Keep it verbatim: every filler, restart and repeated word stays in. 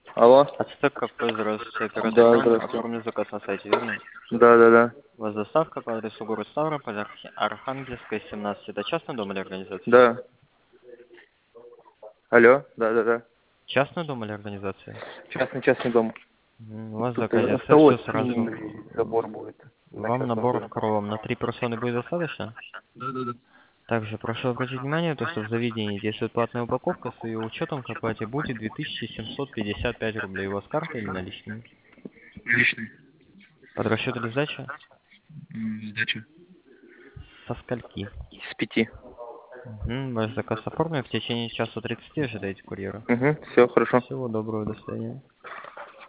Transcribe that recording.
Алло. Ацтек кафе, здравствуйте, оператор Да, Иван, здравствуйте. оформлен заказ на сайте, верно? Да, да, да. У вас доставка по адресу город Ставрополь, Арх- Архангельская, семнадцать. Это частный дом или организация? Да. Алло. Да, да, да. Частный дом или организация? Частный частный дом. М, У вас в Тут э, заказе все осталось сразу. минимум забор будет на Вам частном наборов доме. коровам на три персоны будет достаточно? Да, да, да. Также прошу обратить внимание, то, что в заведении действует платная упаковка, с ее учетом к оплате будет две тысячи семьсот пятьдесят пять рублей. У вас карта или наличными? Личный. Под расчет или сдача? М, Сдача. Со скольки? С пяти. Мгм, Ваш заказ оформлен, в течение часа тридцати ожидаете курьера. Угу, все, хорошо. Всего доброго, до свидания.